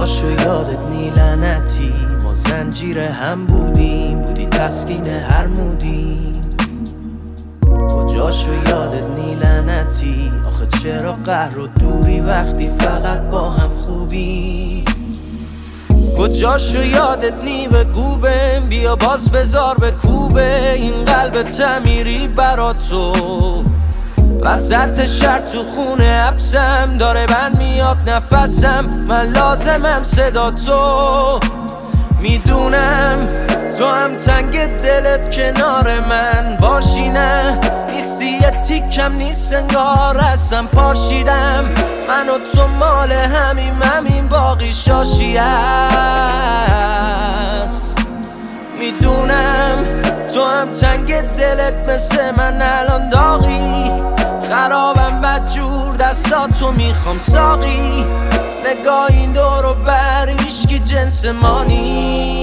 کجاشو یادت نی لعنتی، ما زنجیر هم بودیم، بودی تسکین هر مودیم. کجاشو یادت نی لعنتی، آخه چرا قهر و دوری وقتی فقط با هم خوبی. کجاشو یادت نی بگو بهم، بیا باز بذار به کوبه این قلب تعمیری برا تو. وسط شهر تو خونه حبسم، داره بند میاد نفسم، من لازمم صدا تو. میدونم تو هم تنگ دلت کنار من باشی، نه نیستی یه تیکم نیست انگار هستم پاشیدم. من و تو مال همین باقی شاشی هست. میدونم تو هم تنگ دلت مثل من الان داغی، خرابم بدجور دستاتو میخوام ساقی. نگاه این دور و بر هیچکی جنس ما نی،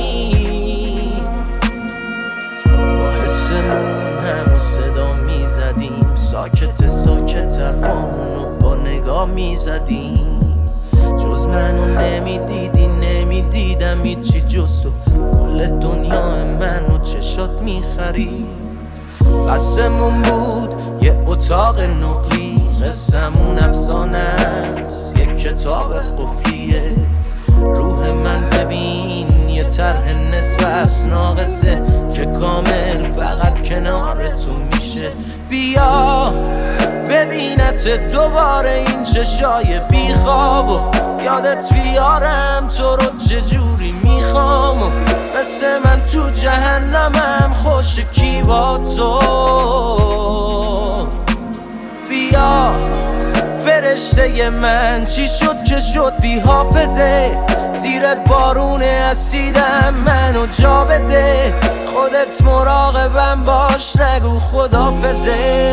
با حسمون همو صدا میزدیم، ساکت حرفامونو با نگاه میزدیم. جز منو نمیدیدم هیچی جز تو، کل دنیا منو چشات میخرید. قسمون بود یه اتاق نقلی، قسمون افسانه است یک کتاب قفلیه. روح من ببین یه طرح نصف از ناقصه که کامل فقط کنار تو میشه. بیا ببینت دوباره این چشای بیخواب و یادت بیارم تو رو چجوری میخوام. و مثل من تو جهنمم خوش کی با تو. بیا فرشته من چی شد که شد بی حافظه، زیر بارون اسیدم منو جا بده. خودت مراقبم باش نگو خدافظه.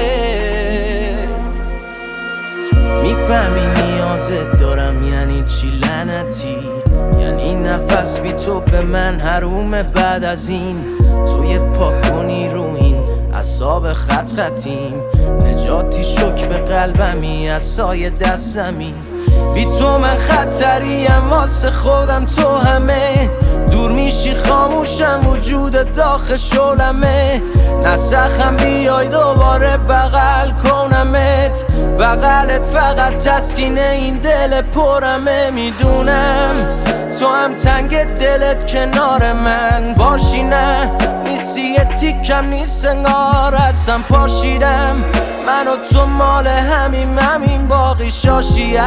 میفهمی نیازت دارم یعنی چی لعنتی، یعنی نفس بی تو به من حرومه. بعد از این توی پاک کنی رو این اعصاب خطیم، نجاتی شک به قلبمی از سایه دستمی. بی تو من خطریم واسه خودم، تو همه دور میشی خاموشم وجود داخل شلمه. نسخم بیای دوباره بغل کنمت، بغلت فقط تسکین این دل پرمه. میدونم تو هم تنگ دلت کنار من باشی، نه نیستی یه تیکم نیست انگار هستم پاشیدم. من و تو مال همین باقی شاشی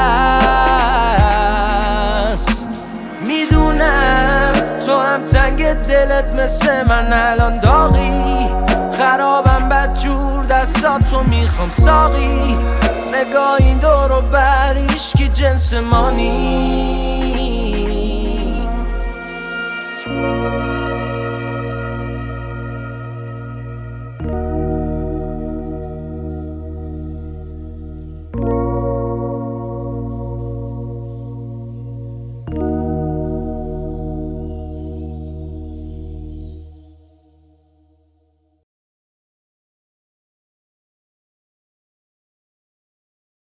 هست. میدونم تو هم تنگ دلت مثل من الان داغی، خرابم بدجور دستاتو میخوام ساقی. نگاه این دور و بر هیچکی جنس ما نی.